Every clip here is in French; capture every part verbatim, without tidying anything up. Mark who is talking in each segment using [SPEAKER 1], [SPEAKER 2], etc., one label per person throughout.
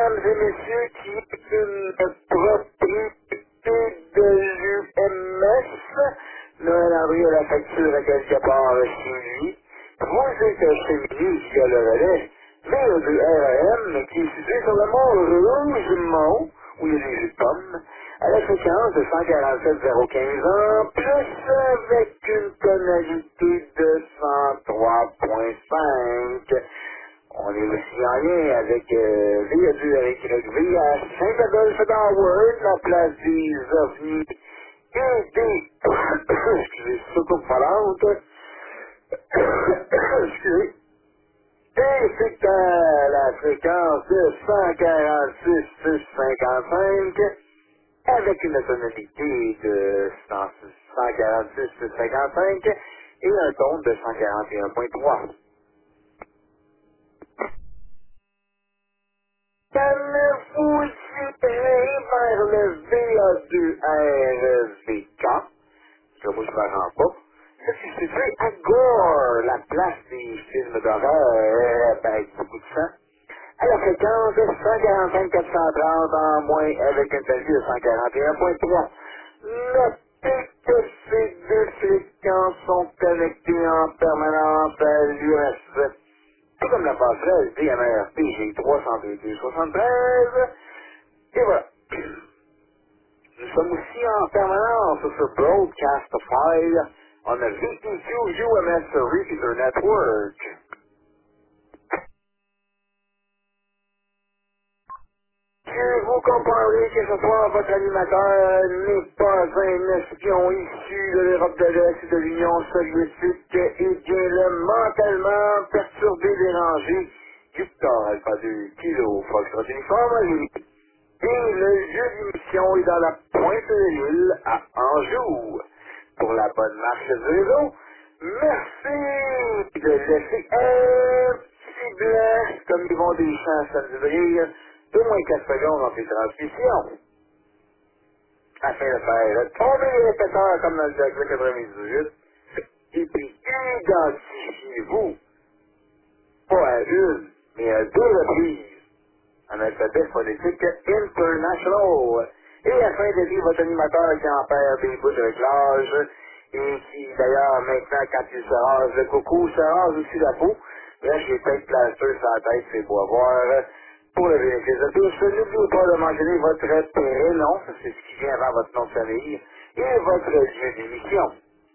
[SPEAKER 1] mesdames et messieurs, qui est une propriété de l'U M S. Noël André a la facture à quelque part chez lui. Vous êtes acheminé via le relais V E deux R E M qui est situé sur le mont Rougemont, où il y a des jus de pommes, à la fréquence de cent quarante-sept zéro quinze ans, plus avec une tonalité de cent trois virgule cinq. On est aussi en lien avec euh, V E deux avec Y V à Saint-Adolphe d'Howard, la place des ovnis et des... Excusez, surtout-parlante. Excusez. Et c'est à la fréquence de cent quarante-six virgule cinquante-cinq avec une tonalité de cent quarante-six virgule cinquante-cinq et un ton de cent quarante et un virgule trois. Vous tirez vers le V A deux R V K, que moi je ne me rends pas. Ça, c'est situé à Gore, la place des films d'horreur avec beaucoup de sang. À la fréquence de cent quarante-cinq quatre cent trente en moins avec un tonalité de cent quarante et un virgule trois. Notez que ces deux fréquences sont connectées en permanence à l'U S. Tout comme la passerelle D M R P G trois cent deux deux soixante-treize. Et voilà. Nous sommes aussi en permanence sur Broadcastify on a V T Q U M S Repeater Network. Que vous comprendrez que ce soir, votre animateur n'est pas un espion issu de l'Europe de l'Est et de l'Union soviétique et bien le mentalement perturbé, dérangé, Victor Alpha deux Kilo Foxtrot Uniforme à lui. Et le lieu d'émission est dans la pointe de l'île à Anjou. Pour la bonne marche du réseau, merci de laisser un petit blanc, comme ils vont des champs samedi rire, d'au moins quatre secondes dans ces transmissions, afin de faire tomber les répéteurs comme dans le Jack quatre-vingt-dix-huit, et puis identifiez-vous, pas à une, mais à deux reprises, en alphabet phonétique international. Et afin de vivre votre animateur qui en perd des bouts avec l'âge, et qui d'ailleurs maintenant quand il se rase le coucou, se rase aussi la peau, là j'ai peut-être plaster sur la tête, c'est beau à voir. Pour le bénéfice de tous, n'oubliez pas de mentionner votre prénom, ça c'est ce qui vient avant votre nom de famille, et votre lieu d'émission.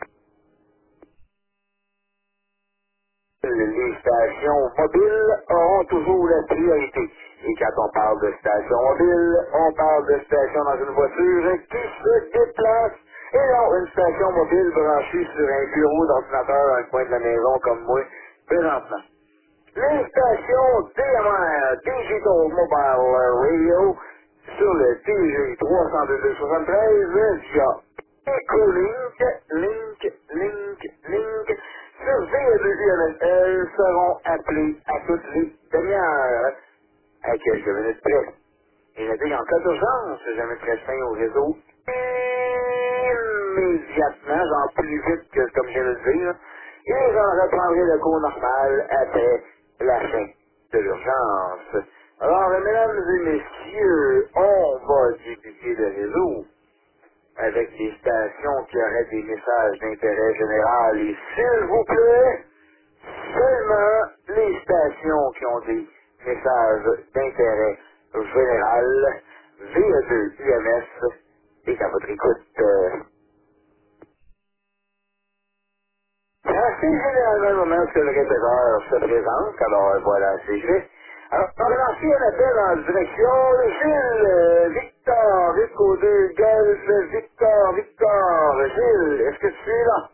[SPEAKER 1] Les stations mobiles auront toujours la priorité. Et quand on parle de station mobile, on parle de station dans une voiture qui se déplace. Et non, une station mobile branchée sur un bureau d'ordinateur dans le coin de la maison comme moi, présentement. Les stations D M R, Digital Mobile Radio, sur le T G trois cent deux soixante-treize, via Ecolink, Link, Link, Link, sur V E deux U M L seront appelés à toutes les demi-heures, à quelques minutes près. Et notez qu'en cas d'urgence, je mettrai fin au réseau immédiatement, genre plus vite que comme je viens de le dire, et j'en reprendrai le cours normal après la fin de l'urgence. Alors, mesdames et messieurs, on va débuter le réseau avec des stations qui auraient des messages d'intérêt général et s'il vous plaît, seulement les stations qui ont des messages d'intérêt général, V E deux U M S, est à votre écoute. Euh, C'est assez généralement le moment où le répéteur se présente, alors voilà, c'est fait. Alors, on va lancer un appel en direction Gilles, euh, Victor, Vico deux, Golf, Victor, Victor, Gilles, est-ce que tu es là?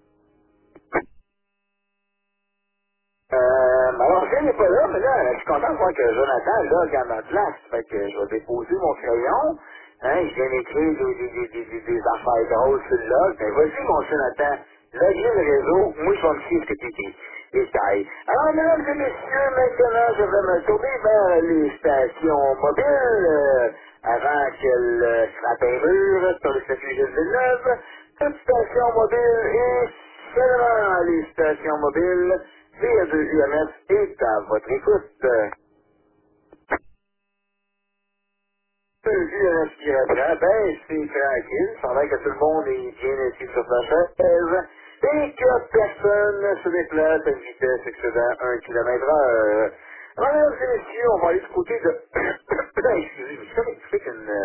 [SPEAKER 1] Euh, alors, Gilles n'est pas là, mais là, je suis content de voir que Jonathan, là, gagne ma place, fait que je vais déposer mon crayon, hein, je viens d'écrire des, des, des, des, des, des affaires drôles sur le log, ben vas-y, mon Jonathan, logez le réseau, moi, je vais me fier ce que tu dis. Détail. Alors, mesdames et messieurs, maintenant, je vais me tourner vers les stations mobiles, euh, avant qu'elles euh, frappent un mur sur le statut Gilles Villeneuve. Toute station mobile et seulement les stations mobiles, V E deux U M S est à votre écoute. c'est tranquille. Ça a l'air que tout le monde est bien assis sur sa chaise et que personne se déplace à une vitesse excédant un kilomètre heure. Alors, mesdames et messieurs, on va aller du côté de... Excusez-moi, c'est comme c'est qu'une... euh,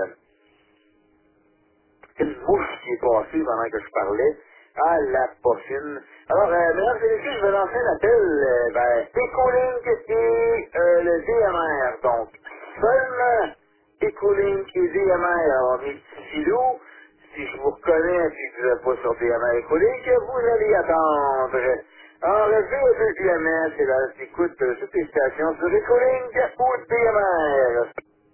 [SPEAKER 1] une mouche qui est passée pendant que je parlais. Ah, la poffine. Alors, euh, mesdames et messieurs, je vais lancer un appel euh, vers Ecolink et euh, le D M R. Donc, seulement Ecolink et D M R. Alors, mes petits filous, si je vous reconnais et que vous n'êtes pas sur D M R Ecolink, vous allez attendre. Alors, le V deux U M S, c'est là, écoute euh, toutes les stations sur Ecolink ou D M R.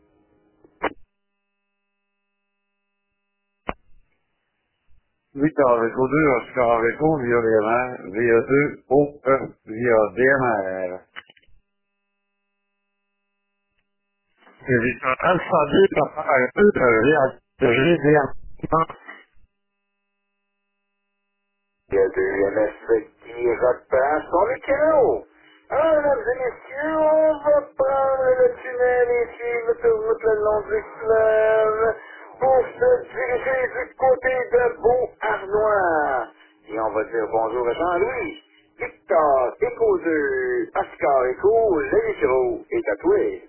[SPEAKER 2] Victor Rico deux, Oscar Rico, via V M R, V A deux, O, E, via D M R. Et Victor Alpha deux, Papa un peu, via G D M R.
[SPEAKER 1] Il y a deux M S qui reprend son micro. Alors, mesdames et messieurs, on va prendre le tunnel et suivre l'autoroute le long du fleuve pour se diriger du côté de Beau-Arnois. Et on va dire bonjour à Jean-Louis, Victor, Écho deux, Oscar Écho, le micro est tatoué.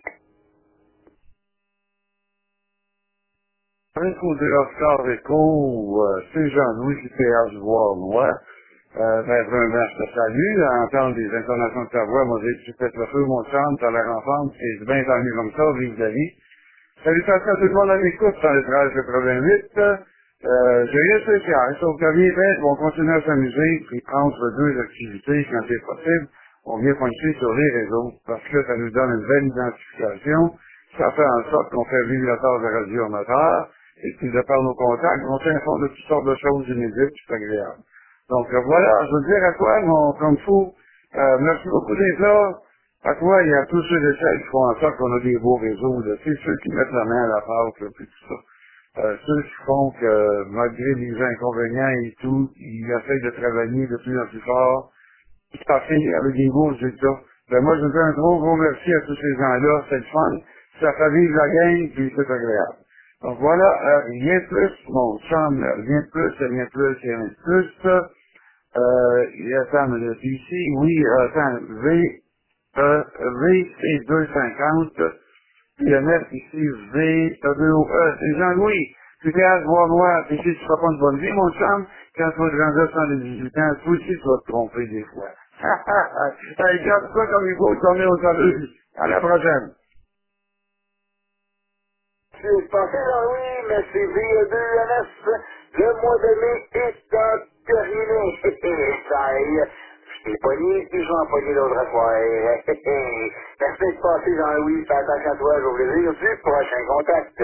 [SPEAKER 2] Rico deux, Oscar Rico, euh, c'est Jean-Louis, J P H Voir-Moi. Euh, ben, vraiment, je te salue, à entendre des intonations de ta voix, moi, j'ai j'ai fait le feu, mon chante, t'as l'air ensemble, c'est bien tant mieux comme ça, vive la vie. Salutations à tout le monde à l'écoute dans le travail de problème huit. Euh, j'ai rien de spécial, sauf que bien fait, on continue à s'amuser, puis entre deux activités quand c'est possible, on vient pointer sur les réseaux, parce que ça nous donne une belle identification, ça fait en sorte qu'on fait vivre la tâche de radio amateur, et puis de par nos contacts, on s'informe de toutes sortes de choses inédites, c'est agréable. Donc euh, voilà, je veux dire à toi, mon comme fou, euh, merci beaucoup d'être là. À toi, il y a tous ceux et celles qui font en sorte qu'on a des beaux réseaux, là. C'est ceux qui mettent la main à la pâte, là, puis tout ça. Euh, ceux qui font que, malgré les inconvénients et tout, ils essayent de travailler de plus en plus fort, ils passent avec des beaux résultats. Ben moi, je veux dire un gros, gros merci à tous ces gens-là, c'est le fun. Ça fait vivre la game, puis c'est agréable. Donc voilà, euh, rien de plus, mon chum, là, rien de plus, rien de plus, rien de plus. Euh, il y a ça, mais ici, oui, euh, attends, V, euh, V, c'est deux cent cinquante, puis le neuf ici, V, deux O, E, c'est Jean-Louis, tu viens à voir moi, puis si tu feras pas une bonne vie, mon chum, quand tu vas te grandir sans les dix-huit ans, toi aussi, tu vas te tromper des fois. Hey, garde ça comme il faut, tourner au salut. À la prochaine.
[SPEAKER 1] C'est passé, Jean-Louis, mais c'est V deux N S. Le mois de mai est en terminé. Ça y est. Je t'ai pogné, puis je vais en pogner l'autre fois. Merci de passer, Jean-Louis. Fais attention à toi. Au plaisir du prochain contact.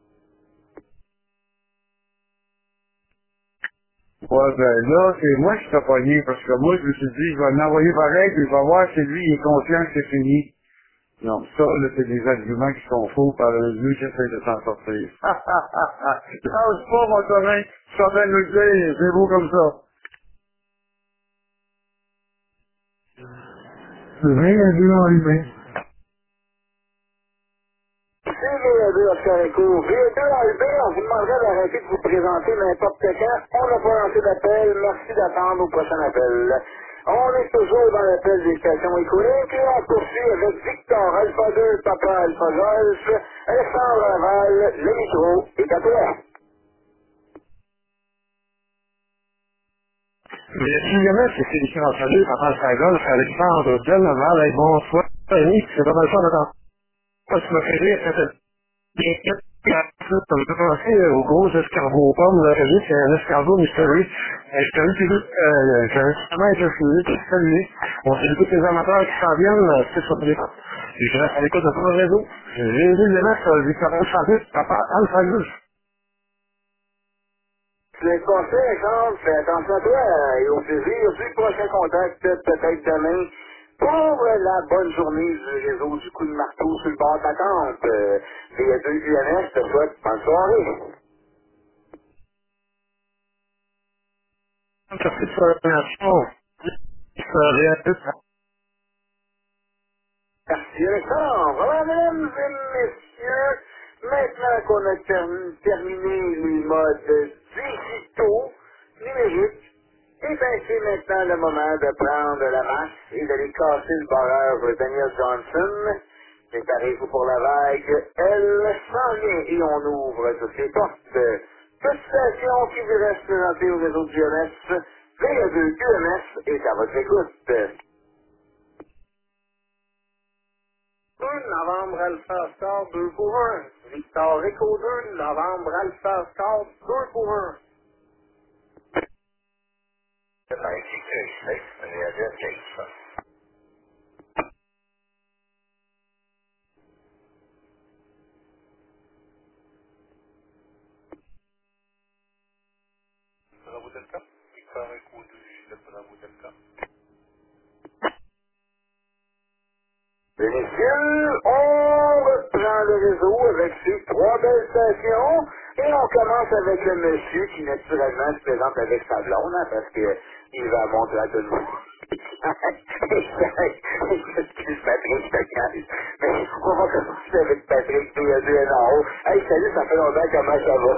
[SPEAKER 2] Ouais, ben là, c'est moi qui t'ai pogné, parce que moi, je me suis dit, je vais l'envoyer pareil, puis je vais voir si lui, il est conscient que c'est fini. Non, ça, là, c'est des arguments qui sont faux par le vieux qui essaie de s'en sortir. Ha, ha, ha, ha. Lâche pas, mon copain. Ça vient de nous le dire. C'est beau comme ça. C'est bien vu en lui-même.
[SPEAKER 1] C'est V deux Oscar Echo. V deux Albert, on vous demanderait d'arrêter de vous présenter n'importe quand. On n'a pas lancé d'appel. Merci d'attendre au prochain appel. On est toujours dans l'appel des stations économiques et on poursuit avec Victor Alpha deux, Papa Alpha Golf, Alexandre Laval, le micro est à toi.
[SPEAKER 2] Mais si jamais c'est Félicien Entendu, Papa Sagol, Alexandre Delaval, et bonsoir, Annie, c'est pas mal ça, d'accord. Tu m'as fait rire, ça fait bien fait. Ça me fait penser euh, aux gros escargots aux pommes, là, que j'ai, c'est un escargot mystery. Euh, je t'avais dit, euh, j'ai récemment été refusé, puis salué. On sait tous les amateurs qui s'en viennent, euh, c'est sur les puis je reste à l'écoute de tout le réseau. J'ai vu le mettre, euh, Victor Alpha, Papa Alpha Gus.
[SPEAKER 1] Le conseil, exemple, fais attention à toi et au plaisir du prochain contact, peut-être demain, pour la bonne journée du réseau du coup de marteau sur le bord d'attente. Euh, V deux U N S te souhaite bonne soirée.
[SPEAKER 2] Merci pour la nation. Ça réalise.
[SPEAKER 1] Merci Alexandre. Voilà, mesdames et messieurs, Maintenant qu'on a ter- terminé les modes digitaux, numériques, et bien c'est maintenant le moment de prendre la masse et d'aller casser le barreur Daniel Johnson. Préparez-vous pour la vague. Elle s'en vient et on ouvre toutes les portes. Toute station qui vous reste présentée au réseau du G M S, V A deux Q M S est à votre écoute. deux novembre Alpha Star deux pour un. Victor Echo deux novembre Alpha Star deux pour un. nineteen thirty-six, and the address is Bravo Delta. Victor Echo deux, Juliette Bravo Delta. Messieurs, on reprend le réseau avec ces trois belles stations et on commence avec le monsieur qui naturellement se présente avec sa blonde hein, parce que il va montrer à tout le monde. Excuse Patrick, je te casse. Mais on va commencer avec Patrick, B A deux N A O. Hey, salut, ça fait longtemps, comment ça va?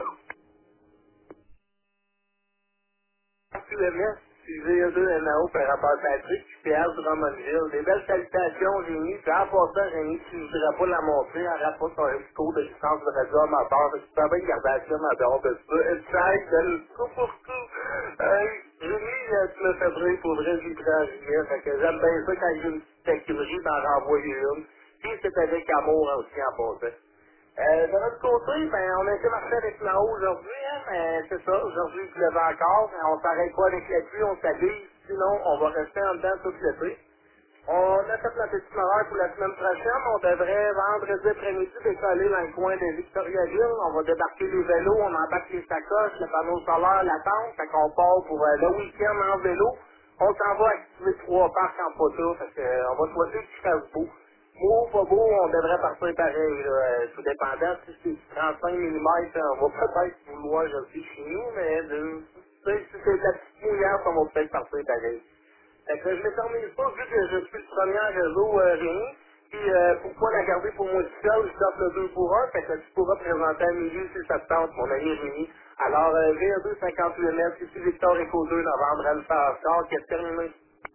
[SPEAKER 1] Q M S, V A deux N A O par rapport à Patrick, P R Drummondville. Des belles salutations, Rémi. Puis en passant, Rémi, tu ne voudrais pas la montrer en rapport à ton esco de licence de radio amateur. Fait que tu peux bien garder la chaîne en dehors de ça. Inside, donne tout pour tout. Hey, Rémi, euh, tu me fais briller pour vrai, j'y prends en juillet. Fait que j'aime bien ça quand j'ai une petite taquinerie d'en renvoyer une. Puis c'est avec amour aussi en passant. Euh, de notre côté, ben, on a été marcher avec Mao aujourd'hui, hein, mais c'est ça, aujourd'hui il pleuvait encore, mais on s'arrête pas avec la pluie, on s'habille, sinon on va rester en dedans toute l'été. On a fait la petite horaire pour la semaine prochaine, on devrait vendredi après-midi décoller dans le coin de Victoriaville, on va débarquer les vélos, on embarque les sacoches, le panneau solaire, la tente, fait qu'on part pour euh, le week-end en vélo, on s'en va activer trois parcs en poteau, fait que, euh, on va choisir qu'il fasse beau. Beau, pas beau, on devrait partir pareil, là, euh, tout dépendant. Si c'est trente-cinq millimètres, on va peut-être vouloir jeter chez nous, mais de, tu sais, si c'est de la petite mouillante, on va peut-être partir pareil. Fait que je ne m'étermise pas, vu que je suis le premier réseau euh, Rémi, puis euh, pourquoi la garder pour moi tout seul, je tape le deux pour un, fait que tu pourras présenter à midi si ça te tente, mon ami Rémi. Alors, euh, V deux cinquante-huit mètres, ici Victor Echo deux novembre, Alpha Oscar, qui est terminé.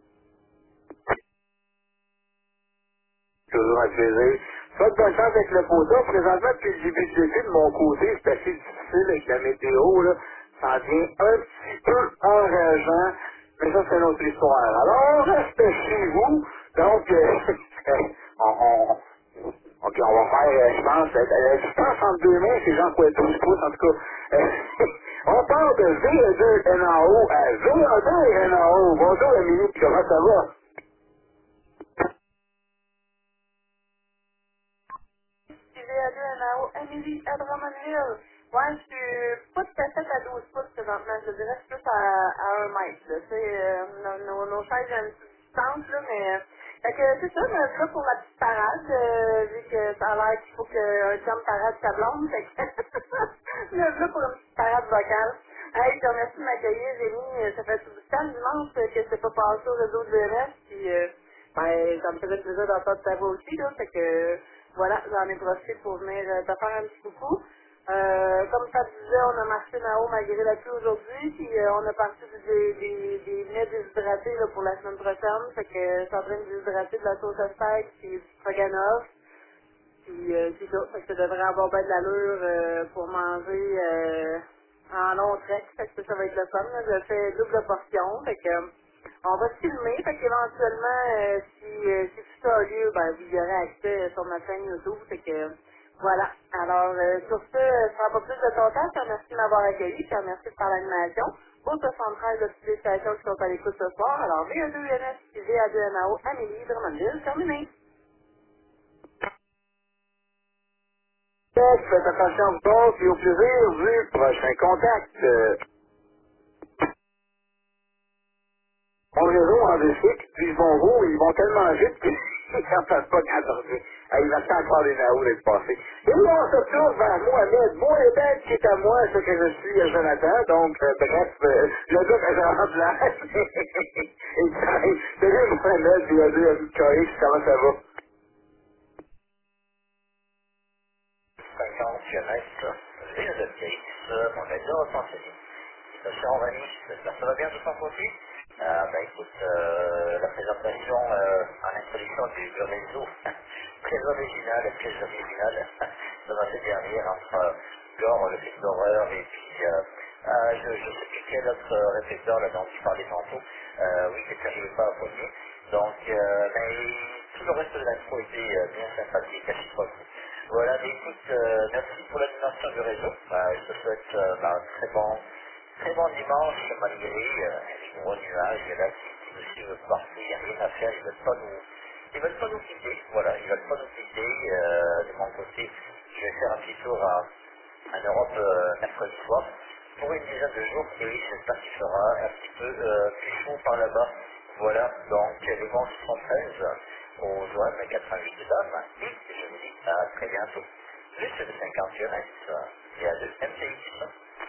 [SPEAKER 1] Toujours un plaisir. Pas de bonne chance avec le poteau. Présentement, depuis le début de l'été, de mon côté, c'est assez difficile avec la météo, là. Ça devient un petit peu enrageant. Mais ça, c'est une autre histoire. Alors, restez chez vous. Donc, euh, on, on, ok, on va faire, euh, je pense, euh, la distance entre deux mains, c'est Jean Couette douze pouces, en tout cas. Euh, on part de V deux N A O à V deux N A O. Bonjour, Émilie, comment ça va? V A deux N A O, Amélie à Drummondville. Ouais, je suis pas tout à fait à douze pouces présentement, je dirais que je suis plus à, à un mètre. Là. C'est, euh, nos, nos, nos chaises ont une petite distance, là, mais... euh, Fait que c'est ça, mais là pour la petite parade, euh, vu que ça a l'air qu'il faut qu'un chum parade sa blonde, fait que là, là pour une petite parade vocale. Hey, je te remercie de m'accueillir, Rémi. Euh, Ça fait tout le temps dimanche que je t'ai pas passé au réseau de V M S, puis euh, ben, ça me faisait plaisir d'entendre ta voix aussi, là, fait que voilà, j'en ai profité pour venir euh, te faire un petit coucou. Euh, comme ça te disait, on a marché là-haut malgré la pluie aujourd'hui, puis euh, on a parti des, des, des venets déshydratés là, pour la semaine prochaine, fait que je suis en train de déshydrater de la sauce à steak puis du stroganoff, puis euh, c'est ça, fait que ça devrait avoir bien de l'allure euh, pour manger euh, en long trek, fait que ça, ça va être le fun, là. Je fais double portion, fait que euh, on va se filmer, fait qu'éventuellement, euh, si, euh, si tout ça a lieu, ben vous y aurez accès sur ma chaîne YouTube, fait que euh, voilà. Alors, euh, sur ce, je ne prends pas plus de ton temps, je te remercie de m'avoir accueilli, je te remercie par l'animation. Au soixante-treize de toutes les stations qui sont à l'écoute ce soir, alors V A deux N S, V A deux N A O, Amélie, Drummondville, terminé. Faites attention à vous autres et au plaisir du prochain contact. Euh, mon réseau en décycle, puis ils vont gros, ils vont tellement vite qu'ils n'en passent pas quatorze. Il va faire encore des naous d'être passé. Et là, on se tourne vers Mohamed. Mohamed qui est à moi, ce que je suis à Jonathan. Donc, euh, bref, euh, le gars que j'ai en place. Et salut Mohamed, il a deux K X, comment ça va? cinquante km, ville de Gates, mon aide de renseigné. Monsieur Envani, j'espère que ça va bien de son côté. Euh, bah écoute, euh, la présentation euh, en introduction du, du réseau, très originale, très originale, de l'année dernière entre euh, Gore, le film d'horreur, et puis euh, euh, je ne sais plus quel autre réflecteur là dont tu parlais tantôt, euh, oui, c'est que je n'arrivais pas à poigner. Donc, euh, mais tout le reste de l'intro était euh, bien sympathique à chaque fois. Voilà, mais écoute, euh, merci pour l'animation du réseau. Euh, je te souhaite euh, bah, un très bon, très bon dimanche, malgré euh, les gros nuages là, qui, qui nous suivent partout. Il n'y a rien à faire, ils ne veulent pas nous, ils veulent pas nous quitter. Voilà, ils veulent pas nous quitter. Euh, de mon côté, je vais faire un petit tour à, en Europe euh, mercredi soir pour une dizaine de jours et j'espère qu'il fera un petit peu euh, plus chaud par là-bas. Voilà, donc les vents sont treize au douane quatre-vingt-huit de dames et je vous dis à très bientôt. Juste de cinquante kilomètres et à deux M C X.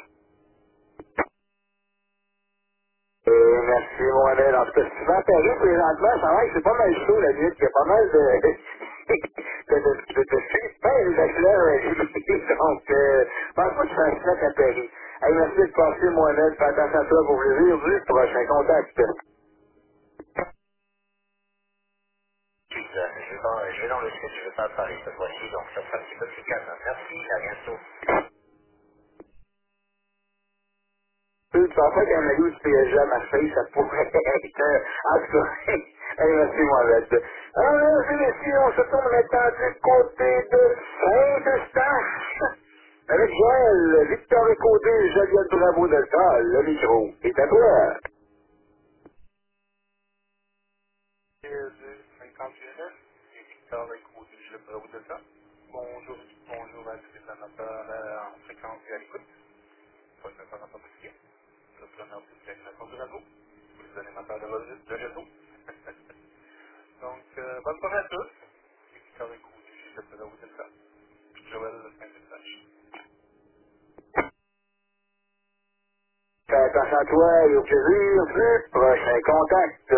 [SPEAKER 1] Euh, merci, Mohamed. En tout cas, si tu m'appelles présentement, ça va que c'est pas mal chaud la nuit. Il y a pas mal de de de de de super les accélères. Donc, euh, pense pas que tu fais un snack à Paris. Hey, merci de passer, Mohamed. Fais attention à toi pour plaisir. Du prochain contact. Je vais dans, je vais dans le sud, je vais pas à Paris cette fois-ci, donc ça sera un petit peu plus calme. Merci, à bientôt. Tu penses pas qu'un maillot du P S G à Marseille, ça pourrait être... euh, En tout cas, allez, merci, Mohamed. Alors, je messieurs, on se tourne maintenant du côté de Saint-Eustache. Avec Joël, Victor Écodé, Joliette Bravo Delta, le micro est à toi. Fais attention à toi et au plaisir du prochain contact.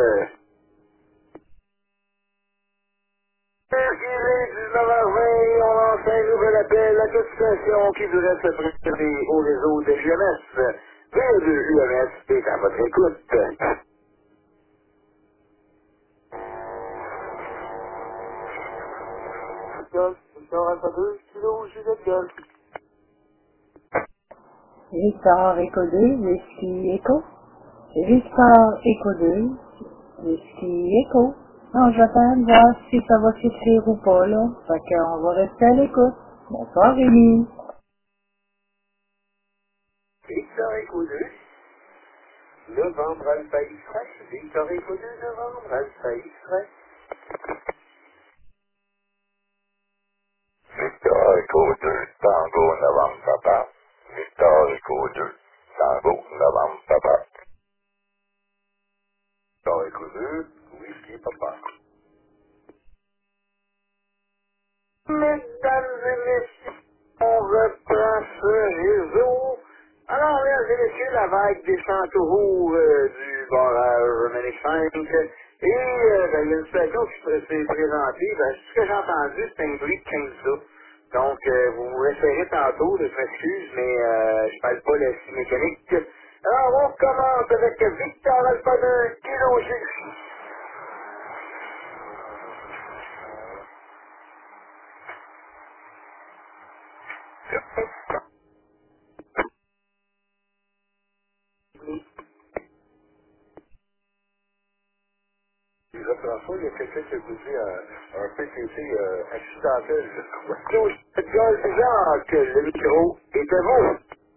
[SPEAKER 1] Il est dix-neuf heures vingt, on lance un nouvel appel à toute station qui voudrait se présenter au réseau de U M S. V deux U M S est à votre écoute. Golf, Victor Alpha deux, Kilo, Juliette Golf.
[SPEAKER 3] Victor Echo deux, Whisky Echo. Victor Echo deux, Whisky Echo. Non, j'attends de voir si ça va s'écrire ou pas, là. Fait qu'on va rester à l'écoute. Bonsoir, Rémi.
[SPEAKER 1] Victor Echo deux, novembre Alpha X-Ray. Victor Echo deux, novembre Alpha X-Ray. Victor Echo deux, Tango, novembre papa. Victor Echo deux, Tango, novembre papa. Victor Echo deux, Whisky papa. Mesdames et messieurs, on reprend ce réseau. Alors, mesdames et messieurs, la vague descend toujours euh, du barrage Ménic cinq. Et euh, ben, il y a une situation qui se- s'est présentée. Ben, ce que j'ai entendu, c'est un bruit de quinze ça. Donc, euh, vous vous référez tantôt, je m'excuse, mais euh, je parle pas la scie mécanique. Alors, on commence avec Victor Alpha deux, Kilo G. Les opérations, il y a quelqu'un qui a posé un, un P T C euh, accidentel, je crois. Tous, Golf Jacques, le micro est à vous.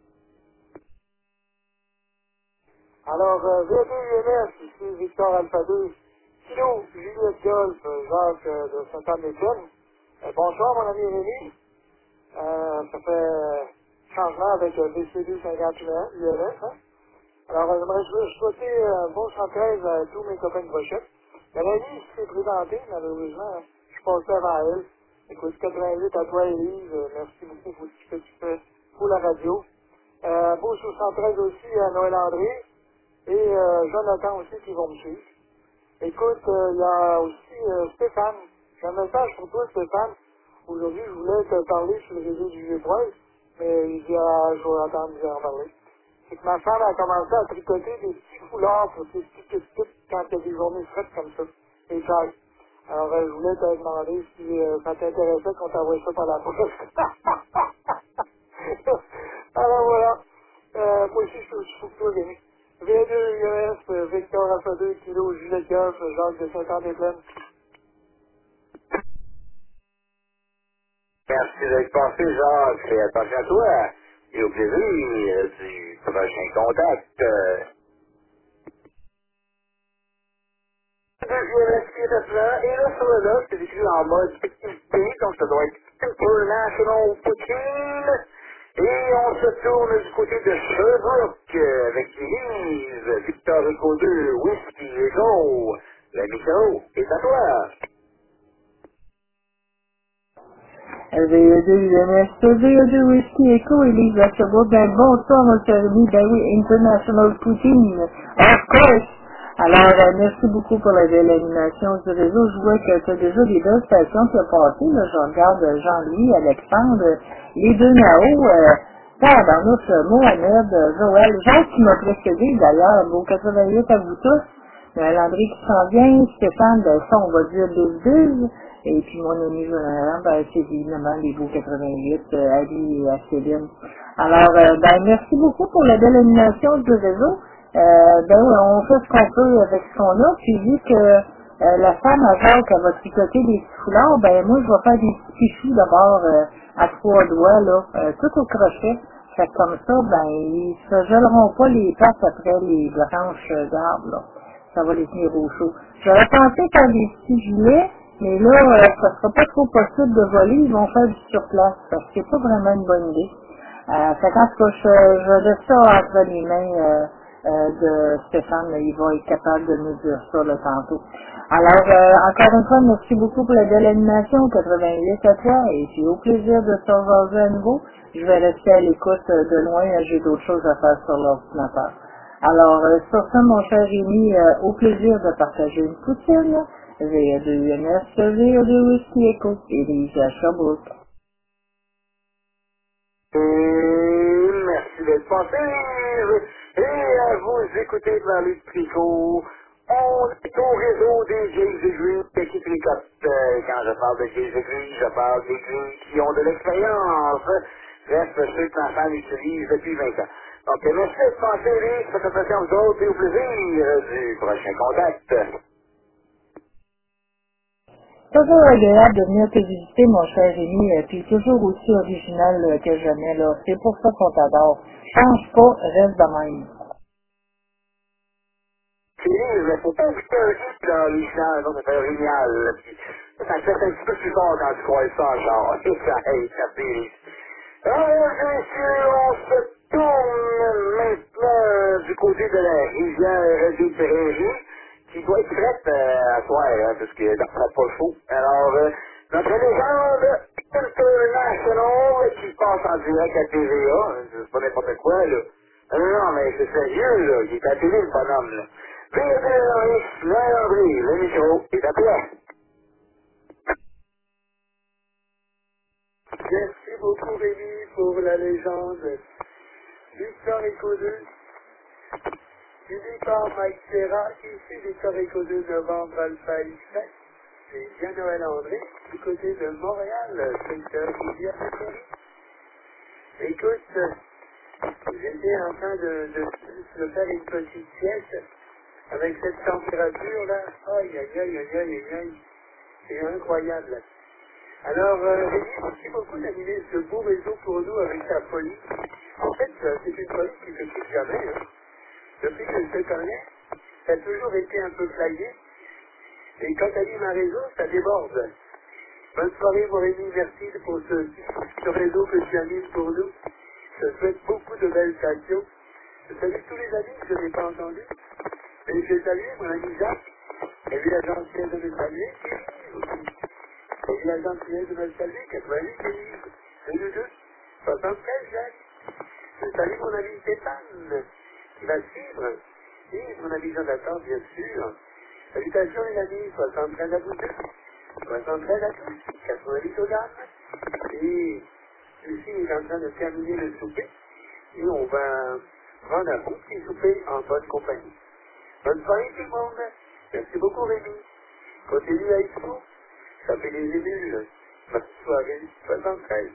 [SPEAKER 1] Alors, euh, V deux U M S, ici Victor Alpha deux, Kilo, Juliette Golf, euh, Jacques euh, de Saint-Anne-Étienne. Euh, bonsoir, mon ami Rémi. Euh, ça fait changement avec euh, V C deux cinquante et un, U M S, hein? Alors, euh, j'aimerais je souhaiter un bon cent treize à tous mes copains de Brochette. La Rémi s'est présentée, malheureusement, je suis passé avant elle. Écoute, quatre-vingt-huit à toi, Élise. Euh, merci beaucoup pour ce que tu fais pour la radio. Euh, beau soixante-treize aussi à Noël André et euh, Jonathan aussi qui vont me suivre. Écoute, euh, il y a aussi euh, Stéphane. J'ai un message pour toi, Stéphane. Aujourd'hui, je voulais te parler sur le réseau du Vieux-Poil, mais il dit, ah, je vais attendre de en parler. C'est que ma femme a commencé à tricoter des petits foulards pour ces petits kits quand il y a des journées frettes comme ça. Et ça. Alors, euh, je voulais te demander si euh, ça t'intéressait qu'on t'envoie ça par la poste. Alors voilà. Euh, moi aussi, je suis aussi fou que toi, Rémi. V deux U S, euh, Victor Alpha deux, Kilo, Jules Coff, Jacques de Saint-Anne-des-Plaines. Merci d'être passé, Jacques. Et attention à toi. Et au plaisir euh, du prochain contact. Euh, Deuxième aspect de là, et là, sur le là, c'est écrit en mode activité, donc ça doit être International Poutine. Et on se tourne du côté de Sherbrooke euh, avec Lise, Victor Rico deux, Whisky et Go. Le micro est à toi.
[SPEAKER 3] V E deux U M S, V E deux Whisky Echo, Elise à Sherbrooke. Ben bonsoir, mon cher ami. Ben oui, International Poutine. Of course. Alors, euh, merci beaucoup pour la belle animation du réseau. Je vois que tu as déjà des belles stations qui ont passé. Là, je regarde euh, Jean-Louis, Alexandre, les deux Nao, euh, Tabarnouche, Mohamed, euh, Joël, Jacques qui m'a précédé d'ailleurs, beau quatre-vingt-huit à vous tous. Euh, Landry qui s'en vient, Stéphane, ben ça on va dire deux deux. Et puis mon ami Jonathan, ben c'est évidemment les beaux quatre-vingt-huit, euh, Ali et Céline. Alors, euh, ben merci beaucoup pour la belle animation du réseau. Euh, ben oui, on fait ce qu'on peut avec ce qu'on a, puis vu que euh, la femme à Jacques elle va tricoter des petits foulards, ben moi je vais faire des petits choux d'abord euh, à trois doigts, là, euh, tout au crochet. Fait que comme ça, ben ils se gèleront pas les pattes après les branches euh, d'arbres, là. Ça va les tenir au chaud. J'aurais pensé faire des petits gilets, mais là, euh, ça sera pas trop possible de voler, ils vont faire du surplace, parce que c'est pas vraiment une bonne idée. Euh, fait qu'en tout cas, je, je laisse ça entre les mains euh, euh, de Stéphane, là, il va être capable de nous dire ça là, tantôt. Alors, euh, encore une fois, merci beaucoup pour la belle animation, quatre-vingt-huit à toi, et puis au plaisir de se revoir à nouveau. Je vais rester à l'écoute euh, de loin, j'ai d'autres choses à faire sur l'ordinateur. Alors, euh, sur ça, mon cher Rémi, euh, au plaisir de partager une poutine. V deux U M S, V deux Whisky Echo, Élise à Sherbrooke.
[SPEAKER 1] Et merci d'être passé. Et à vous écouter parler de tricot. On est au réseau des vieilles aiguilles qui tricotent. Euh, Quand je parle de vieilles aiguilles, je parle d'aiguilles qui ont de l'expérience. Reste ceux que l'enfant utilise depuis vingt ans. Donc, merci d'être passé, Élise. Faites attention aux autres et au plaisir du prochain contact.
[SPEAKER 3] Toujours agréable de venir te visiter, mon cher Rémi, euh, puis toujours aussi original euh, que jamais, là. C'est pour ça qu'on t'adore. Change pas, reste de même.
[SPEAKER 1] Puis, mais faut pas écouter un livre dans les gens, donc c'est original. Là, puis, ça fait un petit peu plus fort quand tu crois ça, genre. Ça, hey, ça pire. Alors, messieurs, on se tourne maintenant du côté de la rivière des Prairies, qui doit être prête euh, à soir, hein, parce que ça sera pas chaud. Alors, euh, notre légende international qui passe en direct à T V A, hein, c'est pas n'importe quoi, là. Non, non, mais c'est sérieux, là. Il est à télé, le bonhomme, là. Védéric Landry, le micro est à toi. Merci beaucoup, Rémi, pour la légende. Victor Eco deux, suivi par Mike Serra, ici Victor Eco deux, novembre Alpha X. C'est Jean-Noël André, du côté de Montréal, secteur Rivière-des-Prairies. Écoute, j'étais en train de, de, de faire une petite sieste avec cette température-là. Aïe, aïe, aïe, aïe, aïe, aïe. C'est incroyable. Alors, euh, Rémi, merci beaucoup d'animer ce beau réseau pour nous avec ta folie. En fait, euh, c'est une folie qui ne quitte jamais. Hein. Depuis que je te connais, ça a toujours été un peu flyé. Et quand tu animes un réseau, ça déborde. Bonne soirée, mon Rémi, merci pour ce, ce réseau que tu animes pour nous. Je te souhaite beaucoup de belles stations. Je salue tous les amis que je n'ai pas entendus. Et je salue mon ami Jacques. Et vu la gentillesse de me saluer. Et vu la gentillesse de me saluer, quatre-vingt-huit, deux deux deux, soixante-treize, Jacques. Je salue mon ami Stéphane, qui va suivre. Et mon ami Jonathan, bien sûr. Salutations les amis, soixante-treize à vous deux. soixante-treize à tous, quatre-vingt-huit aux dames. Et celui-ci est en train de terminer le souper. Et on va prendre un bon petit souper en bonne compagnie. Bonne soirée tout le monde. Merci beaucoup Rémi. Continue avec vous. Ça fait les émules. Bonne soirée soixante-treize.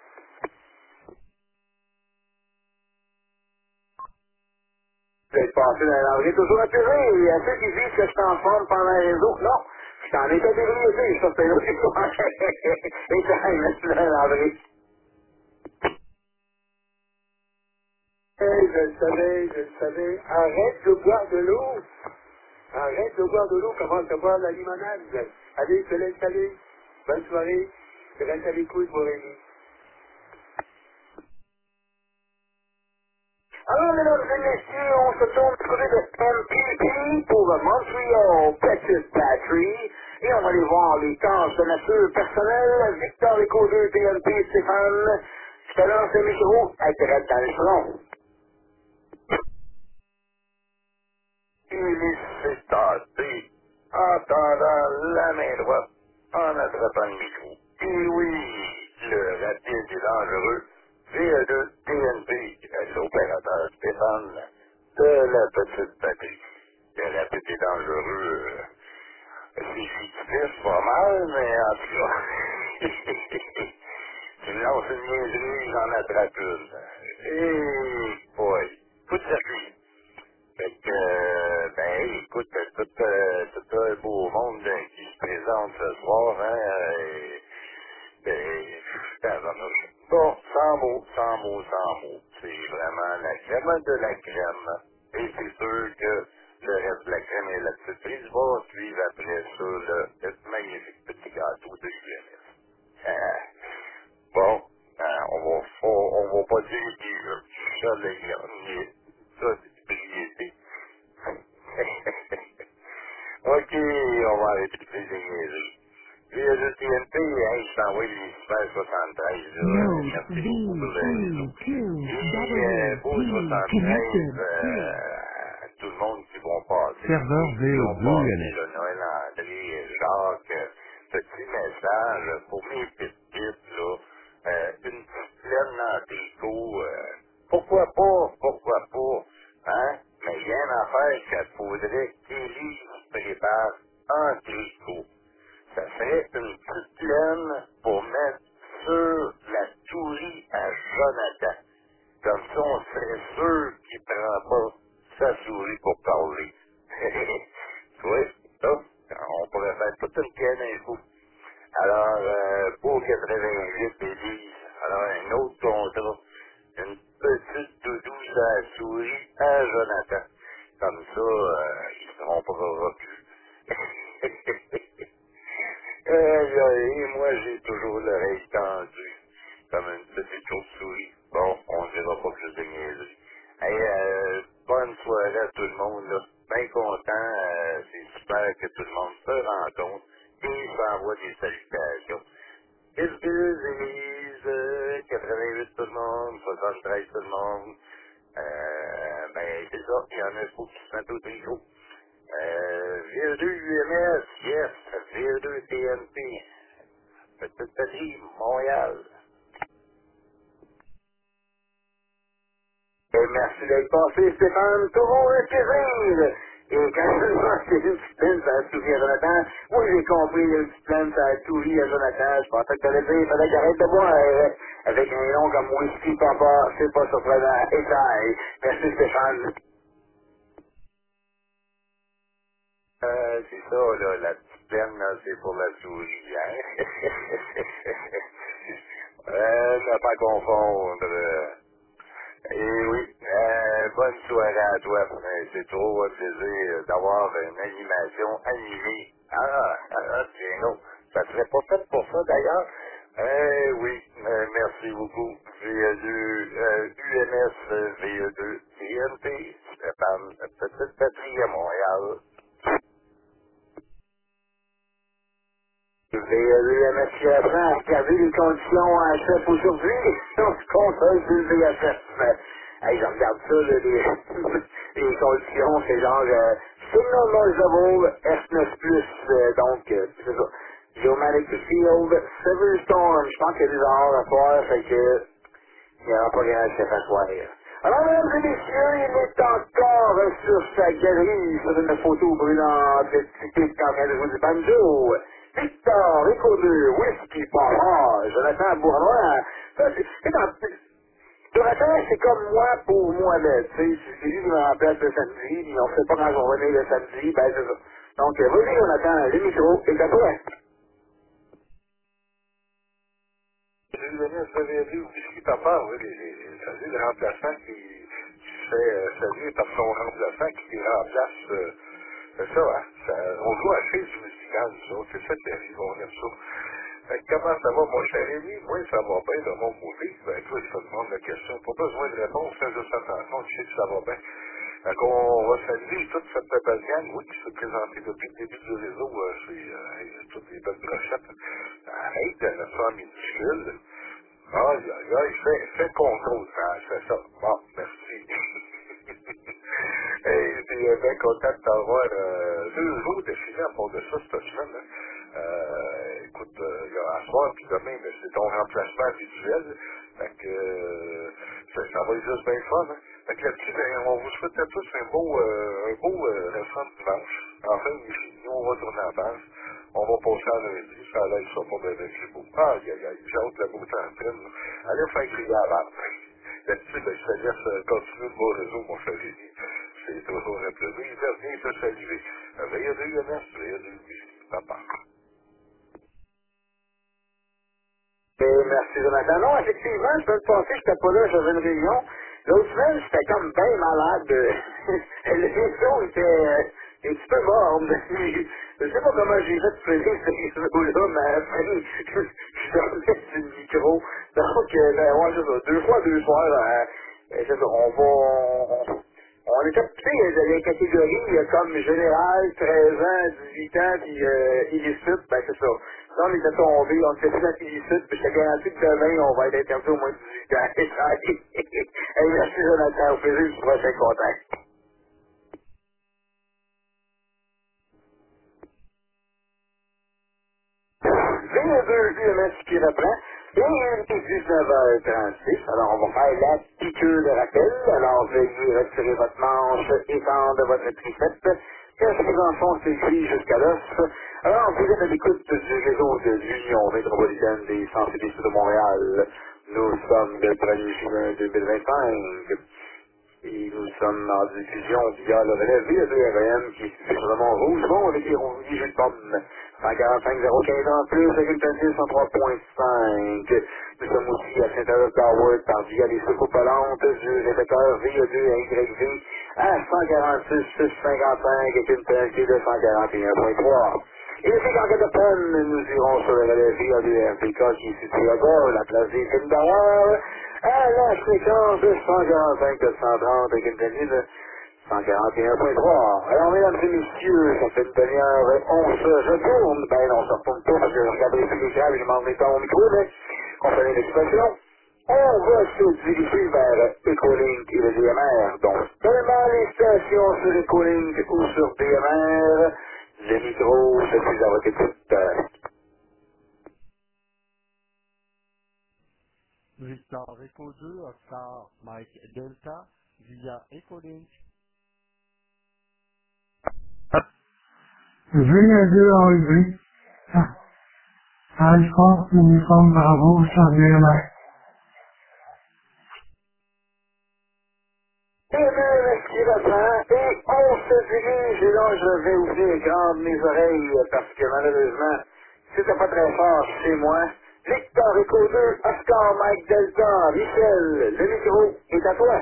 [SPEAKER 1] Vous êtes passé dans la laverie toujours attiré. Il y a ceux qui disent que je suis en forme pendant les autres. Non. Je suis en état d'ébriété. Je suis là aussi. Et ça, il me suis dans la laverie. Eh, je le savais, je le savais. Arrête de boire de l'eau. Arrête de boire de l'eau. Commence à boire de la limonade. Allez, je te laisse aller. Bonne soirée. Je reste à l'écoute, mon ami. Alors, mesdames et messieurs, on se tourne du côté de M P P pour Montreal Petrus Battery. Et on va aller voir les tâches de nature personnelle. Victor Éco deux T M P Stéphane. Je te lance le micro. Intérêt dans le front. Illicitaté, en tendant la main droite, en attrapant le micro. Et oui, le rapide et dangereux V E deux T N P, l'opérateur Stéphane de la petite batterie. Le rapide et dangereux, euh, c'est fictif pas mal, mais en tout cas, tu me lances une niaiserie, j'en attrape une. Et, boy, coup de circuit. Fait que, euh, ben, écoute, tout, euh, tout un beau monde euh, qui se présente ce soir, hein, euh, ben, tabarnouche. Bon, sans mots, sans mots, sans mots. C'est vraiment la crème de la crème. Et c'est sûr que le reste de la crème et la petite prise va suivre après ça, le, le magnifique petit gâteau de U M S. Euh, bon, euh, on va, faut- on va pas dire que ça, les gars, ça, c'est priorité. OK, on va arrêter de les niaiseries. Puis, il y a le T N P, hein, je t'envoie les super soixante-treize, là. Merci beaucoup pour le réseau. Et, euh, beau soixante-treize, euh, tout le monde qui vont passer. Serveur V O deux N S. Le Noël André, Jacques, euh, petit message pour mes petites petites, là. Euh, une petite plaine dans tes coups, euh, pourquoi pas, pourquoi pas, hein? Mais il y a une affaire qu'il faudrait qu'Élie se prépare en tricot. Ça serait une petite plaine pour mettre sur la souris à Jonathan. Comme ça, on serait sûr qu'il ne prend pas sa souris pour parler. Tu vois, ça, on pourrait faire toute une pièce d'infos. Alors, euh, pour quatre-vingt-huit Élise, alors un autre contrat, une petite doudou à la souris à Jonathan. Comme ça, euh, ils ne seront pas repus. Aïe, aïe, moi, j'ai toujours l'oreille tendue, comme une petite chauve-souris. Bon, on ne dira pas que je suis niaiserie. Hey, euh, bonne soirée à tout le monde, là. Bien content, euh, c'est super que tout le monde se rencontre et s'envoie des salutations. Bisous, Élise, euh, quatre-vingt-huit tout le monde, soixante-treize tout le monde. Euh, ben, c'est ça, il y en a beaucoup qui se mettent au tricot. Euh, V E deux U M S, yes, V E deux T N P, petite patrie, Montréal. Et merci d'être passé, Stéphane. Toujours un plaisir. Et quand je me c'est une petite plainte à la souris à Jonathan, moi j'ai compris une petite plainte à la souris à Jonathan. Je pensais que t'allais dire, il fallait qu'il arrête de boire euh, avec un nom comme whisky, papa. C'est pas surprenant. Et ça, merci Stéphane. Euh, c'est ça, là, la petite plaine, là, c'est pour la souris, hein. euh, ne pas confondre. euh, Et oui, euh, bonne soirée à toi. Euh, C'est toujours un plaisir d'avoir une animation animée. Ah, ah, tiens, non. Ça serait pas fait pour ça d'ailleurs. Euh, oui, euh, merci beaucoup. V E deux, euh, U M S V E deux T N P, Stéphane, petite patrie à Montréal. V M S F a regardé les conditions en chef aujourd'hui, on se console sur le V H F. Hey, je regarde ça, là, les, les conditions, c'est genre euh, Signal Noise Level S neuf plus, euh, donc, euh, c'est ça. Geomatic Field, Severe Storm. Je pense qu'il y a des heures à soir, fait que il n'y aura pas grand chef à soir. Alors, mesdames et messieurs, il est encore sur sa galerie, sur une photo brûlante, typique en train de jouer du banjo. Victor, Echo deux, Whisky, Pavard, Jonathan Bournois. Ça, c'est, c'est dans, Jonathan, c'est comme moi pour Mohamed. Tu sais, c'est lui qui me remplace le samedi, puis on ne fait pas quand on revenait le samedi, ben c'est ça. Donc, euh, vas-y, Jonathan, le micro, c'est à toi.
[SPEAKER 4] J'ai donné un souvenir au whisky papa, oui, les, les, les, salut, le remplaçant qui, qui se fait euh, saluer par son remplaçant qui remplace euh, c'est ça, hein, ça, on joue à chez du musical, nous autres, c'est ça qui arrive, on aime ça. Fait que comment ça va, mon cher ami? Moi, ça va bien de mon côté. Ben, toi, tu te demandes la question. Pas besoin de réponse, fais juste attention, tu sais que ça va bien. Fait qu'on va saluer toute cette belle gang, oui, qui s'est présentée depuis le début du réseau, euh, c'est euh, toutes les belles brochettes. Arrête, notre femme minuscule. Aïe, aïe, aïe, fais, fais contrôle, hein, c'est ça. Bon, merci. Et puis, euh, bien content de t'avoir euh, deux jours de filet à part de ça cette semaine. Hein. Euh, écoute, euh, il y a à soir puis demain, mais c'est ton remplacement habituel. Fait que euh, ça, ça va être juste bien fun. Hein. Fait que là-dessus, ben, on vous souhaite à tous un beau, euh, un beau euh, restant de dimanche. Enfin, il est fini, on va tourner en base. On va passer à lundi, ça là, il sera pas bien bien plus beau. Aïe, aïe, aïe, j'ai hâte la beauté en train. Allez faire crier à la là-dessus, ben, je te laisse euh, continuer de mon réseau, mon cher Rémi. C'est toujours un plaisir de venir te saluer. Veillez de U N S, veillez de Papa.
[SPEAKER 1] Et merci Jonathan. Non, effectivement, je peux te passer, je n'étais pas là, j'avais une réunion. L'autre semaine, j'étais comme bien malade. L'émission était euh, un petit peu morne. Je sais pas comment j'ai fait de plaisir ce réseau-là, mais à la fin, je je dormais sur le micro. Donc, euh, ben, ouais, c'est ça. Deux fois, deux soirs, euh, euh, c'est ça, on va... On, on est occupé, il y a des catégories, il y a comme général, treize ans, dix-huit ans, puis euh, illicite, ben c'est ça. Là, on était tombé, on était plus dans illicite, puis je te garantis que demain, on va être interdit au moins de dix-huit ans. Hey, merci Jonathan, au plaisir du prochain contact. vingt deux U M S qui reprend. Et il est dix-neuf heures trente-six. Alors, on va faire la piqûre de rappel. Alors, veuillez retirer votre manche, étendre votre tricep. Cachez vos enfants s'écrit jusqu'à l'os. Alors, vous êtes à l'écoute du réseau de l'Union métropolitaine des sensibilistes de Montréal. Nous sommes le premier juin deux mille vingt-cinq. Et nous sommes en diffusion via le relais V deux R M qui est situé sur le mont Rougemont avec les roulis jus de pomme. cent quarante-cinq zéro quinze en plus avec une tension cent trois virgule cinq. Nous sommes aussi à Saint-Alec-Howard par via les secours volantes du récepteur V deux à Y V à cent quarante-six six cent cinquante-cinq avec une tension de cent quarante et un virgule trois. Et ici, qu'en cas de peine, nous irons sur le relais V deux R P K qui est situé à bord, la place des films d'horreur, à la fréquence de cent quarante-cinq deux cent trente avec une tenue de cent quarante et un virgule trois. Alors, mesdames et messieurs, ça fait une demi-heure, on se retourne. Ben non, on se retourne pas parce que je regardais plus les câbles, je m'en mets pas au micro, mais comprenez l'expression. On va se diriger vers Ecolink et le D M R. Donc, seulement les stations sur Ecolink ou sur D M R, le micro, je suis à votre écoute.
[SPEAKER 5] Victor Echo deux, Oscar Mike Delta, via Ecolink.
[SPEAKER 6] V deux enlevé. Alpha, uniforme Bravo, cent deux mètres.
[SPEAKER 1] Et bien, qui reprend, et on se dirige, et là, je vais ouvrir grand mes oreilles, parce que malheureusement, c'était pas très fort chez moi. Victor Echo deux, Oscar Mike Delta, Michel, le micro est à toi.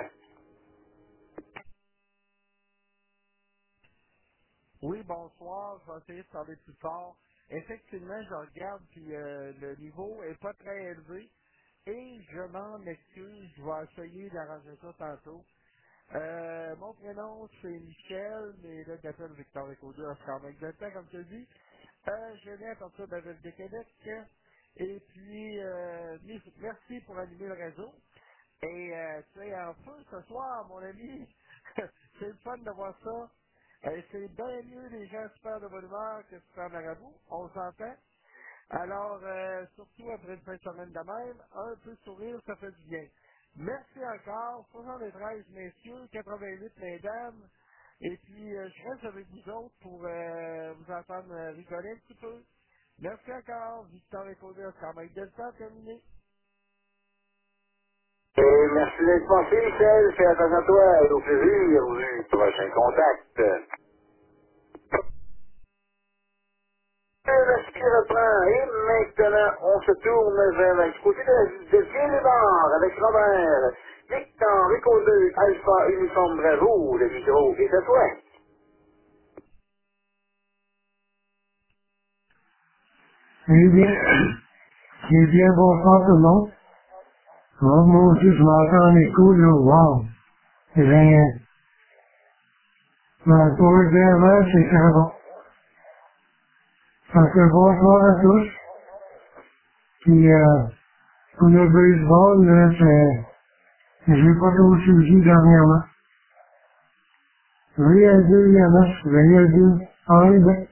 [SPEAKER 5] Oui, bonsoir, je vais essayer de parler plus fort. Effectivement, je regarde, puis euh, le niveau est pas très élevé, et je m'en excuse, je vais essayer d'arranger ça tantôt. Euh, mon prénom, c'est Michel, mais là, j'appelle Victor Echo deux, Oscar Mike Delta, comme tu dis. Euh, je viens à partir de la ville de Québec, et puis, euh, merci pour animer le réseau. Et euh, tu es en feu ce soir, mon ami. C'est le fun de voir ça. Euh, c'est bien mieux les gens super de bonne humeur que super marabout. On s'entend. Alors, euh, surtout après une fin de semaine de même, un peu de sourire, ça fait du bien. Merci encore. soixante-treize messieurs, quatre-vingt-huit mesdames. Et puis, euh, je reste avec vous autres pour euh, vous entendre euh, rigoler un petit peu. Merci encore. Victor et Codé, Oscar Mike Delta, terminé.
[SPEAKER 1] Et merci d'être passé, Michel. Fais attention à toi et au plaisir du prochain contact. Le ski reprend et maintenant on se tourne vers le côté de la ville de Ville-et-Bar avec Robert. Victor, Rico deux, Alpha, Uniforme Bravo, le micro est à toi.
[SPEAKER 6] Eh bien, eh bien, bonsoir tout le monde. Moi, moi aussi, je m'entends en écho, là, wow. C'est génial. Mais pour le dernier, c'est très bon. Donc, euh, bonsoir à tous. Puis, euh, pour le baseball, là, c'est, j'ai pas trop suivi dernièrement. V à deux, il y en a, V à deux, en ben.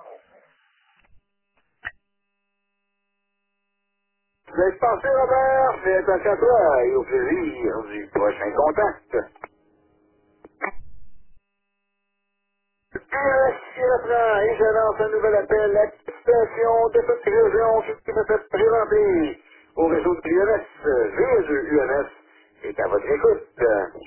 [SPEAKER 1] Laisse passer, Robert. Fais attention à toi et au plaisir du prochain contact. Le ski reprend et je lance un nouvel appel à toute station de cette région qui me fait présenter au réseau de U N S. V à deux U N S est à votre écoute.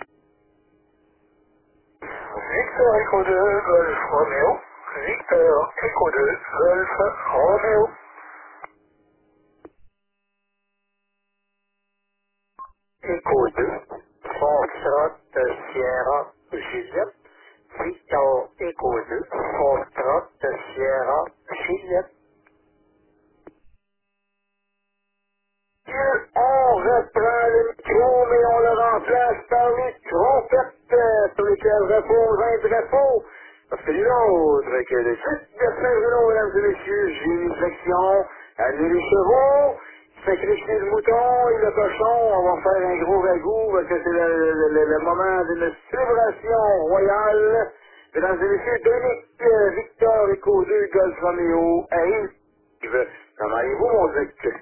[SPEAKER 1] Victor Echo deux, Golf Romeo. Victor Echo deux, Golf Romeo. Echo deux, Foxtrot Sierra Juliette. Victor Echo deux, Foxtrot Sierra Juliette. On reprend le micro, mais on le remplace par les trompettes euh, sur lesquelles repose un drapeau. Parce que l'autre, que le site de Saint-Bruno, mesdames et messieurs, j'ai une flexion, amener les chevaux, sacrifier le mouton et le cochon, on va faire un gros ragoût, parce que c'est le, le, le, le moment d'une célébration royale. Mesdames et messieurs, Dominique euh, Victor Echo deux, Golf Romeo, arrive. Comment allez-vous, mon Dieu?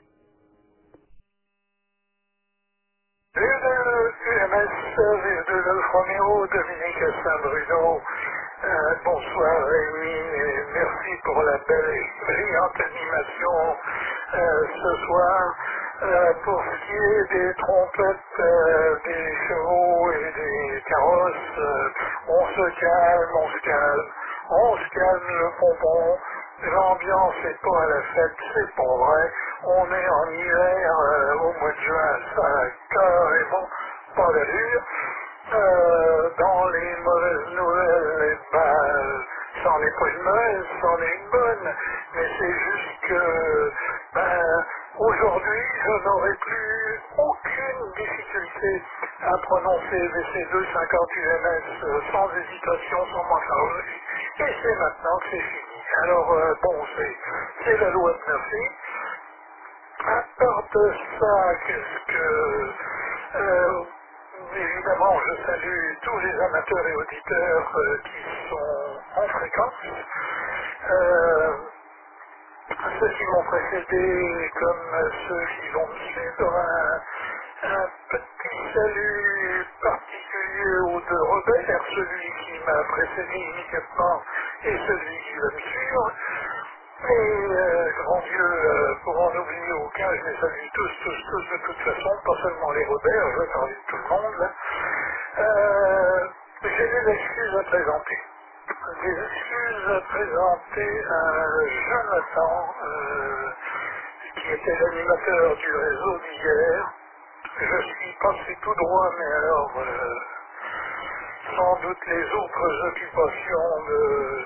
[SPEAKER 1] V deux U M S, V deux Golf Romeo, Dominique Saint-Bruno. Euh, bonsoir Rémi, et merci pour la belle et brillante animation euh, ce soir. Euh, pour ce qui est des trompettes, euh, des chevaux et des carrosses, euh, on se calme, on se calme, on se calme le pompon. L'ambiance n'est pas à la fête, c'est pas vrai. On est en hiver euh, au mois de juin, ça a carrément pas d'allure. Euh, dans les mauvaises nouvelles, eh ben, c'en est pas une mauvaise, c'en est une bonne, mais c'est juste que ben, aujourd'hui, je n'aurai plus aucune difficulté à prononcer V C deux cinquante U M S euh, sans hésitation, sans morphologie, et c'est maintenant que c'est fini. Alors, euh, bon, c'est c'est la loi de Murphy. À part de ça, qu'est-ce que... euh, évidemment, je salue tous les amateurs et auditeurs euh, qui sont en fréquence. Euh, ceux qui m'ont précédé, comme ceux qui vont me suivre, un, un petit salut particulier aux deux Robert, celui qui m'a précédé immédiatement et celui qui va me suivre. Et euh, grand Dieu, euh, pour en oublier aucun, je les salue tous, tous, tous de toute façon, pas seulement les Robert, je vais parler de tout le monde. Là. Euh, J'ai des excuses à présenter. Des excuses à présenter à Jonathan, euh, qui était l'animateur du réseau d'hier. Je suis passé tout droit, mais alors, euh, sans doute les autres occupations de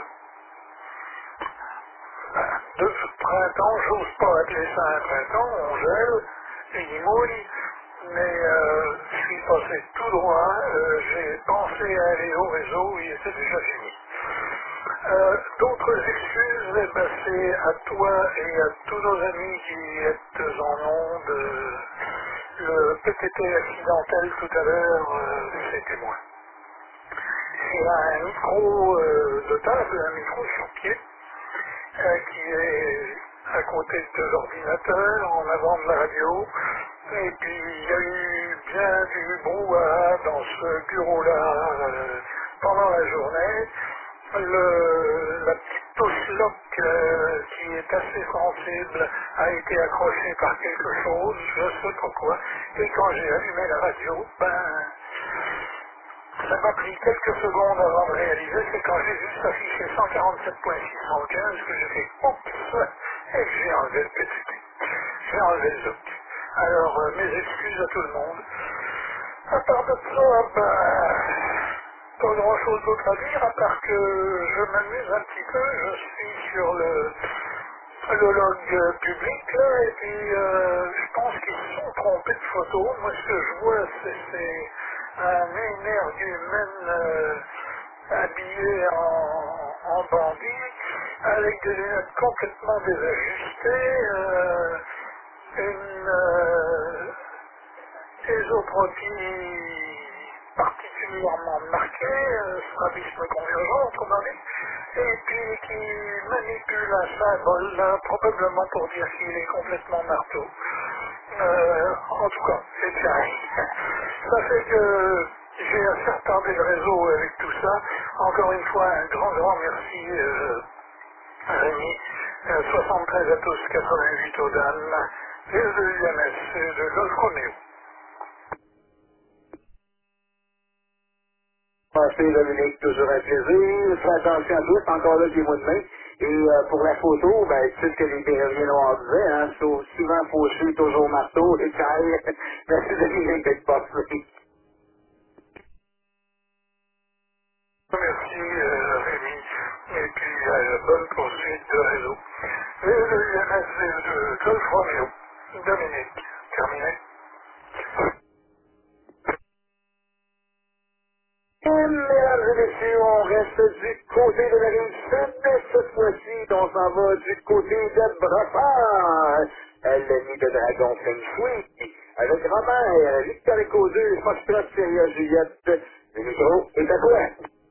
[SPEAKER 1] de printemps, j'ose pas appeler ça un printemps, on gèle, et il mouille, mais euh, je suis passé tout droit, euh, j'ai pensé à aller au réseau, il était déjà fini. Euh, D'autres excuses, eh ben, c'est à toi et à tous nos amis qui êtes en onde. Euh, le P T T accidentel tout à l'heure, euh, c'était moi. Il a un micro euh, de table, un micro sur pied, euh, qui est à côté de l'ordinateur, en avant de la radio. Et puis il y a eu bien du brouhaha dans ce bureau-là euh, pendant la journée. Le, la petite touche lock euh, qui est assez sensible a été accrochée par quelque chose, je ne sais pas quoi. Et quand j'ai allumé la radio, ben... ça m'a pris quelques secondes avant de réaliser, c'est quand j'ai vu s'afficher cent quarante-sept point six cent quinze que j'ai fait oups et que j'ai enlevé le P T T. J'ai enlevé le look. Alors, euh, mes excuses à tout le monde. À part de ça, ben, pas grand chose d'autre à dire, à part que je m'amuse un petit peu, je suis sur le, le log euh, public, là, et puis euh, je pense qu'ils se sont trompés de photo. Moi, ce que je vois, c'est c'est un énergumène euh, habillé en, en bandit, avec des lunettes complètement désajustées, euh, une euh, ésotropie particulièrement marquée, euh, strabisme convergent, autrement dit, et puis qui manipule un symbole, là, probablement pour dire qu'il est complètement marteau. Euh, en tout cas, c'est bien. Ça fait que j'ai assez retardé le réseau avec tout ça. Encore une fois, un grand, grand merci, euh, Rémi. Euh, soixante-treize à tous, quatre-vingt-huit aux dames, et de l'U M S et de Golf Romeo.
[SPEAKER 7] Passez Dominique, toujours un plaisir. Fais attention à toi, c'est encore là des mois de mai. Et euh, pour la photo, ben, tu sais ce que les Péruviens noirs disaient, hein, sou- souvent fauché, toujours marteau, et taille. Merci Dominique d'être passé.
[SPEAKER 1] Merci euh, Rémi, et puis euh, bonne poursuite de réseau. Et le U M S de Golf Romeo, Dominique, terminé.
[SPEAKER 7] Et mesdames et messieurs, on reste du côté de la rive sud, mais cette fois-ci, on s'en va du côté de Brossard, le nid de dragon Feng Shui, avec Romain, Victor Eco deux, Foxtrot, Sierra Juliette, le micro est à toi.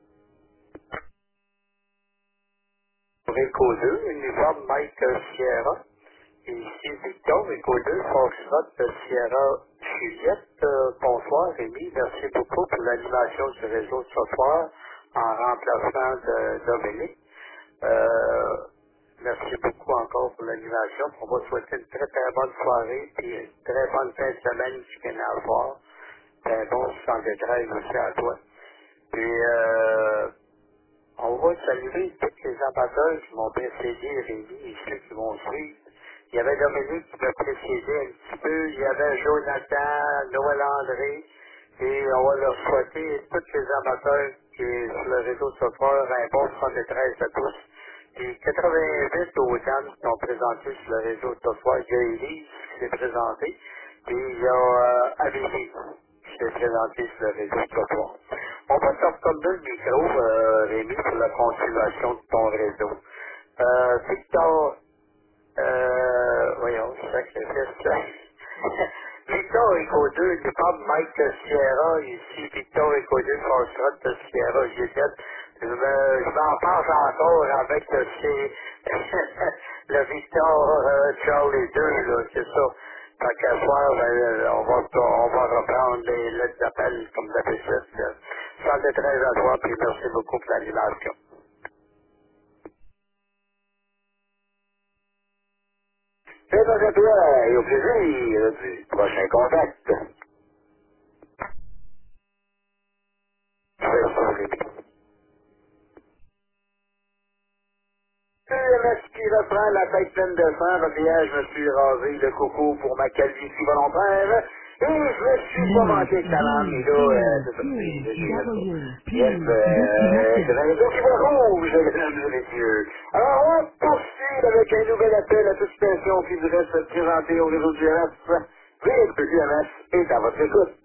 [SPEAKER 7] Eco deux, uniforme Mike Sierra. Et ici Victor, Eco deux, Foxtrot, Sierra Juliette. Euh, bonsoir Rémi, merci beaucoup pour l'animation du réseau ce soir en remplacement de Dominique. Euh, merci beaucoup encore pour l'animation. On va souhaiter une très très bonne soirée et une très bonne fin de semaine qui vient à voir. Un bon soixante-treize aussi à toi. Puis euh, on va saluer tous les amateurs qui m'ont précédé, Rémi, et ceux qui vont suivre. Il y avait Dominique qui m'a précédé un petit peu, il y avait Jonathan, Noël André, et on va leur souhaiter tous les amateurs qui sont sur le réseau ce soir un bon soixante-treize à tous. Et quatre-vingt-huit aux dames qui sont présentées sur le réseau ce soir. Il y a Élise qui s'est présentée, et il y a euh, Amélie qui s'est présentée sur le réseau ce soir. On va te retourner le micro, euh, Rémi, pour la continuation de ton réseau. Euh, Victor, euh, voyons, sacrifice. Victor Eco deux, du pape Mike Sierra, ici, Victor Eco deux, Foxtrot, Sierra, Juliette. Je me- je m'en pense encore avec le, C- le Victor euh, Charlie deux, là, c'est ça. Fait qu'à soir, ben, on va, on va reprendre les lettres d'appel comme d'habitude. Ça de treize à toi, puis merci beaucoup pour l'animation. C'est donc à toi et au plaisir du prochain contact. C'est ça, Rémi. U M S qui reprend la tête pleine de sang. Hier, je me suis rasé le coco pour ma calvitie volontaire. Et je me suis pas manqué de talent, mais là, euh, c'est ça. Yes, euh, c'est un réseau qui va rouge, mesdames et messieurs. Alors, on poursuit avec un nouvel appel à toute station qui devrait se présenter au réseau du U M S. Oui, le U M S est à votre écoute.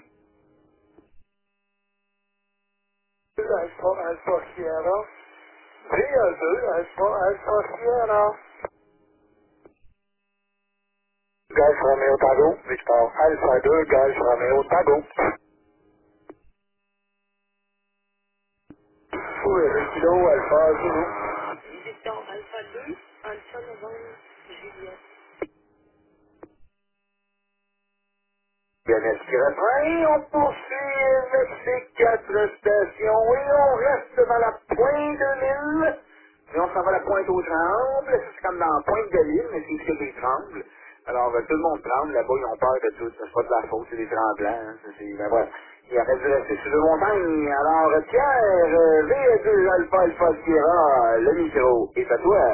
[SPEAKER 1] Alpha, Alpha Sierra, V deux, Alpha, Alpha Sierra.
[SPEAKER 7] Golf Romeo Tango, Victor Alpha deux, Golf Romeo Tango. Oui, Kilo Alpha Zulu.
[SPEAKER 3] Victor Alpha deux, Alpha Novembre,
[SPEAKER 1] Bien, qui reprend, on poursuit avec ces quatre stations et on reste dans la pointe de l'île. Et on s'en va à la pointe aux Trembles. C'est comme dans la pointe de l'île, mais c'est ici des Trembles. Alors, ben, tout le monde tremble. Là-bas, ils ont peur de tout. C'est pas de la faute, c'est des tremblants. Hein. C'est, c'est, ben voilà. Il aurait dû rester sur deux montagnes. Alors, Pierre, euh, V deux Alpha Alpha Sierra, le micro est à toi.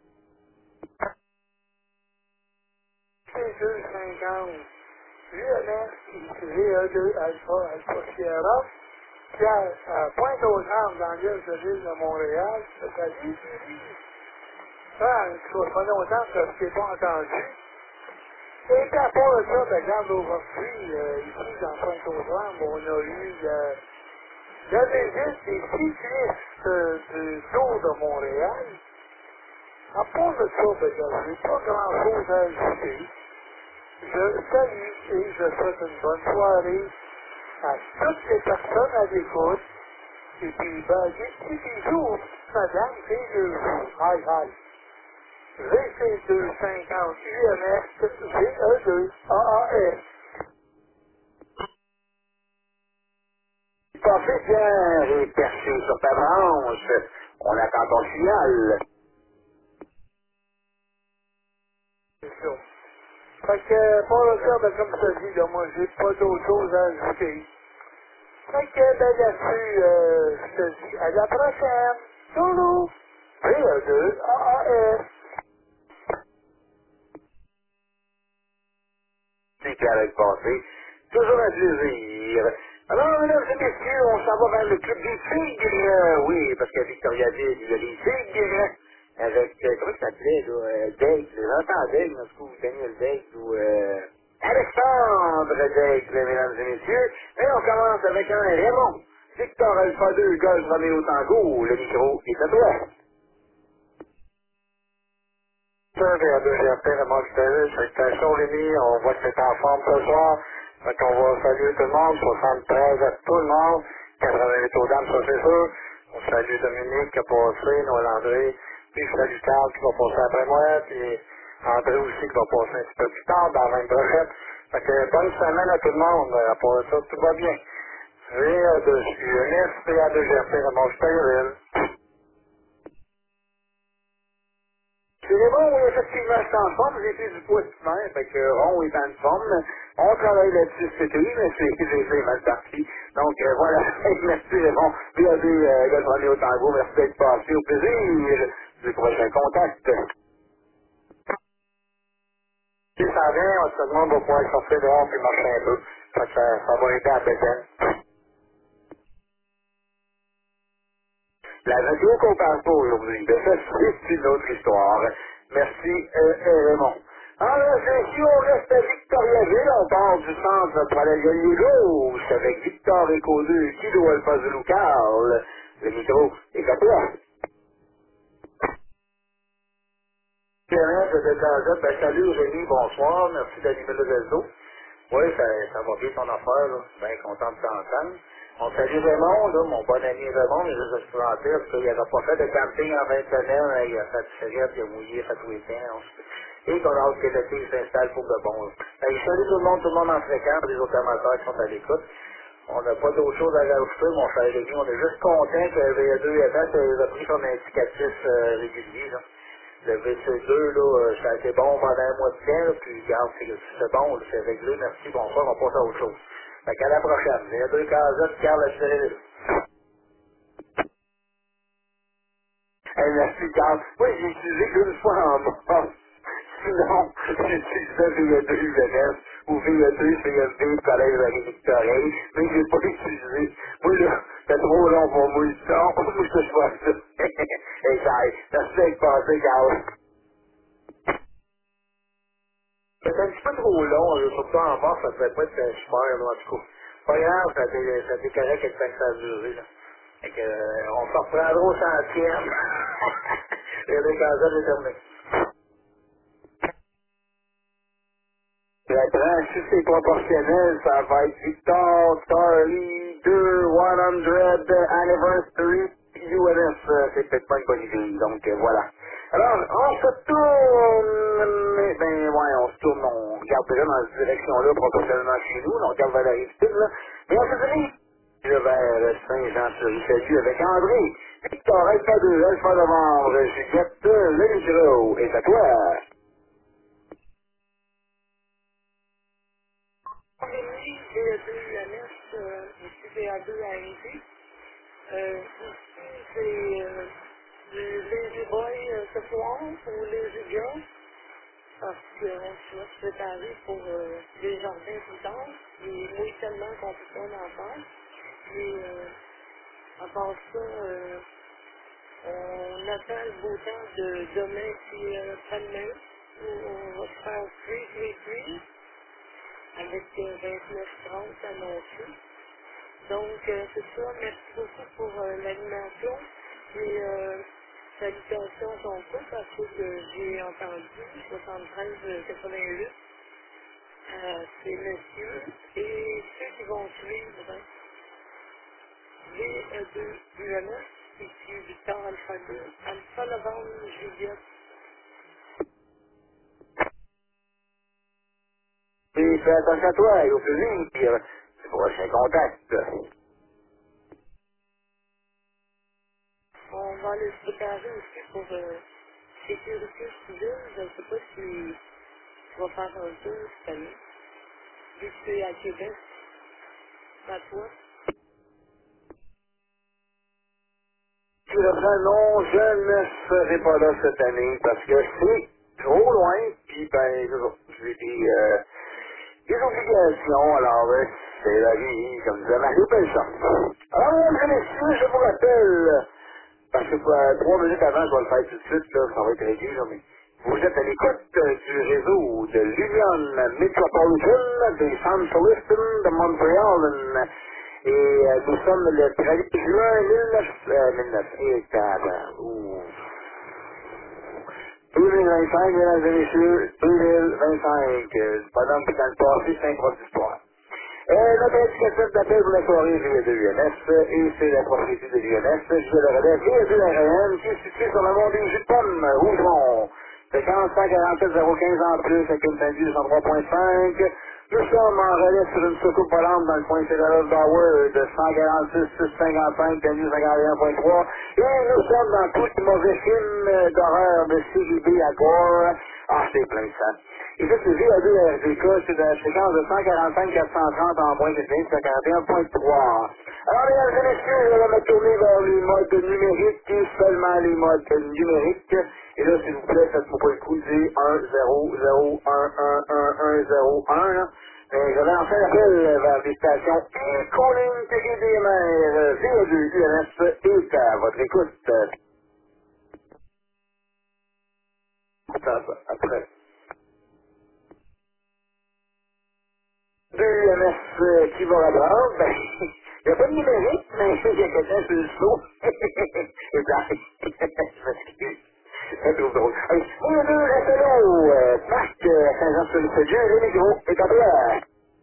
[SPEAKER 8] C'est deux cinquante. U M S, V deux Alpha Alpha Sierra. Pierre, à Pointe-aux-Trembles, dans l'île de l'île de Montréal. Salut, Julie. Ah, ça fait longtemps que je t'ai pas entendu. Et puis à part de ça, ben, regarde, aujourd'hui, euh, ici, dans Pointe-aux-Trembles, on a eu euh, la visite des cyclistes euh, du Tour de Montréal. À part de ça, ben, je n'ai pas grand-chose à ajouter. Je salue et je souhaite une bonne soirée à toutes les personnes à l'écoute. Et puis, ben, des petits bisous, madame, et deux jours. Aïe, aïe. V C deux cinquante U M S V E deux A A S.
[SPEAKER 1] Passez bien et perché sur ta branche. On attend ton signal.
[SPEAKER 8] C'est ça. Fait que, pour le faire, ben, comme je te dis, là, moi, j'ai pas d'autre chose à ajouter. Fait que, ben, là-dessus, euh, je te dis à la prochaine. Toulou. V E deux A A S.
[SPEAKER 1] C'est Pierre avec passé. Toujours un plaisir. Alors, mesdames et messieurs, on s'en va vers le club des tigres. Oui, parce qu'à Victoriaville, il y a des tigres. Avec, euh, comment ça s'appelait, là, euh, Daigle, j'entends Daigle, en tout cas, Daniel Daigle, ou, euh, Alexandre Daigle, mesdames et messieurs. Et on commence avec un Raymond. Victor Alpha deux, Golf Romeo Tango, le micro est à toi.
[SPEAKER 7] V A deux G R P, Raymond Guitare, sur station Rémi, on voit que c'est en forme ce soir. Fait qu'on va saluer tout le monde, soixante-treize à tout le monde, quatre-vingt-huit aux dames, ça c'est sûr. On salue Dominique qui a passé, Noël André, puis je salue Carl qui va passer après moi, puis André aussi qui va passer un petit peu plus tard dans la même brochette. Fait que bonne semaine à tout le monde, à part ça, tout va bien. V A deux U M S, V A deux G R P, Raymond Guitare.
[SPEAKER 1] C'est bon, oui, effectivement, je suis en forme, j'ai fait du poids de semaine, fait que Ron est en forme. On travaille là-dessus cet été, mais c'est j'ai fait mal parti. Donc euh, voilà, merci Raymond. Puis à deux, euh, le premier au tango, merci d'être passé, au plaisir du prochain contact.
[SPEAKER 7] Si ça vient, tout le monde va pouvoir sortir dehors puis marcher un peu. Fait que ça, ça va aider à Béthane.
[SPEAKER 1] La radio qu'on parle pas aujourd'hui, ben ça c'est une autre histoire. Merci euh, euh, Raymond. Alors, si on reste à Victoriaville, on part du centre pour aller à l'Allier gauche avec Victor Eco deux, Kilo Alpha Zulu Carl. Le micro est à toi. Pierre, je te Cazette, ben salut Rémi, bonsoir, merci d'animer le réseau. Oui, ça, ça va bien ton affaire, là. Bien content de t'entendre. On salue Raymond, là, mon bon ami Raymond, il est juste de se planter, parce qu'il n'avait pas fait de camping en vingt semaines, hein, il a fait du cigarette, il a mouillé, il a fait tout les temps. Et qu'on a hâte que l'été s'installe pour de bon. Ben, je salue tout le monde, tout le monde en fréquence, les autres amateurs qui sont à l'écoute. On n'a pas d'autre chose à rajouter, mon cher Rémi, on est juste content que le V A deux F S a pris son indicatif euh, régulier, là. Le V C deux, là, euh, ça a été bon pendant un mois de temps, là, puis regarde, c'est c'est bon, c'est réglé, merci, bonsoir, on passe à autre chose. Fait qu'à la prochaine. Il y a deux casettes, Carl la Cyril. Hey, merci, Carl. Moi, j'ai utilisé une fois en mort. Sinon, j'utilisais V A deux U N S ou V A deux C F D, Collège Marie Victorien, mais j'ai pas utilisé. Moi, là, c'est trop long pour moi, non, moi, je te vois ça. Hey, ça, merci d'être passé, Carl. C'est un petit peu trop long, là, surtout en bas, ça devait pas être euh, super, là, en tout cas. Pas grave, ça a été ça a été correct avec le temps que ça a duré, là. Fait que, euh, on s'en reprendra au centième. Les deux casettes est terminé. La tranche, si c'est proportionnel, ça va être Victor, Charlie, deux, cent Anniversary, U N S, euh, c'est peut-être pas une bonne idée, donc euh, voilà. Alors, on se tourne, mais, ben, ouais, on se tourne, on regarde déjà dans cette direction-là, proportionnellement chez nous, on regarde vers la rive sud, là, mais on se dirige là, vers Saint-Jean-sur-Richelieu avec André. Victor, Alpha deux, Alpha Novembre, Juliette, le micro, et à toi.
[SPEAKER 8] Rémi, V deux U N S, euh, ici V A deux A N G. Euh, ici, c'est euh, du Lazy Boy euh, ce soir ou Lazy Girl, parce qu'on va se préparer pour euh, des jardins plus tard. Il mouille tellement qu'on peut pas en faire. Et euh, à part ça, euh, on attend le beau temps de demain puis euh, après-demain, où on va se faire free, free, free, avec euh, vingt-neuf trente annoncés. Donc, euh, c'est ça. Merci beaucoup pour euh, l'animation. Et euh, salutations à ton coup parce que j'ai entendu soixante-treize quatre-vingt-huit. Euh, c'est monsieur. Et ceux qui vont suivre V deux U N S, ici Victor Alpha deux, Alpha Novembre Juliette.
[SPEAKER 1] Et fais attention à toi et au plaisir. Prochain contact.
[SPEAKER 8] On va aller se préparer aussi pour euh, sécurité civile. Je ne sais pas si tu vas faire un tour cette année. Vu que c'est à Québec, à toi.
[SPEAKER 1] Tu reprends, non, je ne serai pas là cette année parce que c'est trop loin, puis ben, j'ai des, euh, des obligations, alors euh, c'est la vie, comme disait Mario Pelleson. Alors, mesdames et messieurs, je vous rappelle, parce que euh, trois minutes avant, je vais le faire tout de suite, là, ça va être réglé, là, mais vous êtes à l'écoute euh, du réseau de l'Union Metropolitan, des San Soliston de Montréal, et euh, nous sommes le treize juin mille neuf cents, euh, mille neuf cents, et euh, ouh. deux mille vingt-cinq, mesdames et messieurs, deux mille vingt-cinq, euh, pendant que dans le passé, c'est un grosse histoire. Euh, notre indicatif d'appel pour la soirée V deux U N S, et c'est la propriété de l'U N S, je le relève, V deux R N, qui est situé sur le mont des jus de pomme, Rougemont. Fréquence cent quarante-sept zéro quinze en plus, avec une tenue de cent trois virgule cinq. Nous sommes en relais sur une soucoupe volante dans le coin Cédalov Tower de cent quarante-six six cent cinquante-cinq, tenue cinquante et un virgule trois. Et nous sommes dans tous les mauvais films d'horreur de série B à gore. Ah, c'est plein ça. Et ça, c'est V A deux R D K, c'est de la fréquence de cent quarante-cinq quatre cent trente en moins de cent quarante et un virgule trois. Alors, mesdames et messieurs, je vais me tourner vers les modes numériques et seulement les modes numériques. Et là, s'il vous plaît, faites-moi pas le coup de dire un zéro zéro un un un un zéro un. Là. Mais je vais en faire appel vers les stations e-calling T G D M R V A deux U N S est à votre écoute. Attends, après. deux U N S euh, qui va reprendre, ben, il n'y a pas de numérique, mais il y a quelqu'un sur le saut. Et ben, je m'excuse. C'est trop drôle. Allez, un, deux, restez là, euh, Marc, euh, Saint-Jean-sur-le-Cédieu, le micro est à toi.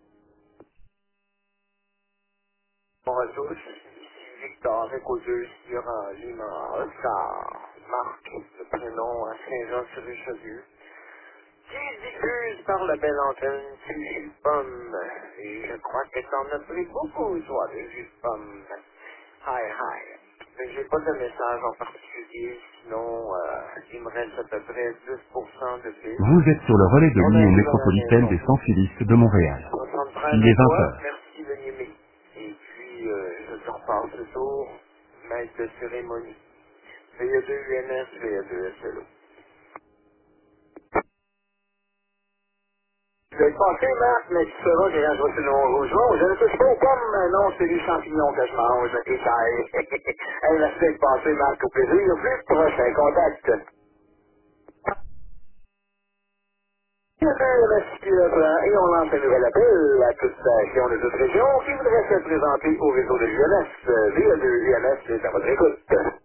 [SPEAKER 1] Bonjour à tous, ici Victor, Écho deux, Sierra Lima, Oscar, Marc, le prénom à Saint-Jean-sur-Richelieu. Qui diffuse par la belle antenne du jus de pomme. Et je crois que t'en as pris beaucoup, toi, de jus de pomme. Hi, hi. Mais j'ai pas de message en particulier, sinon euh, il me reste à peu près dix pour cent de pile.
[SPEAKER 9] Vous êtes sur le relais de
[SPEAKER 1] On a
[SPEAKER 9] l'Union
[SPEAKER 1] été dans la
[SPEAKER 9] métropolitaine
[SPEAKER 1] maison.
[SPEAKER 9] des sans-filistes de Montréal.
[SPEAKER 1] soixante-treize
[SPEAKER 9] Il est
[SPEAKER 1] à
[SPEAKER 9] vingt
[SPEAKER 1] toi,
[SPEAKER 9] heures.
[SPEAKER 1] merci de l'aimer. Et puis, euh, je te repasse le tour, maître de cérémonie. V deux U N S, V deux S L O. Je vais le passer, Marc, mais tu sauras que quand je vais sur le Mont Rougemont, je ne touche pas aux pommes, mais non, c'est les champignons que je mange, et ça est. Hey, merci d'être passé, Marc, au plaisir, au plus prochain contact. Merci, Pilote, et on lance un nouvel appel à toute station de toute région qui voudrait se présenter au réseau de l'U N S. V deux U N S est à votre écoute.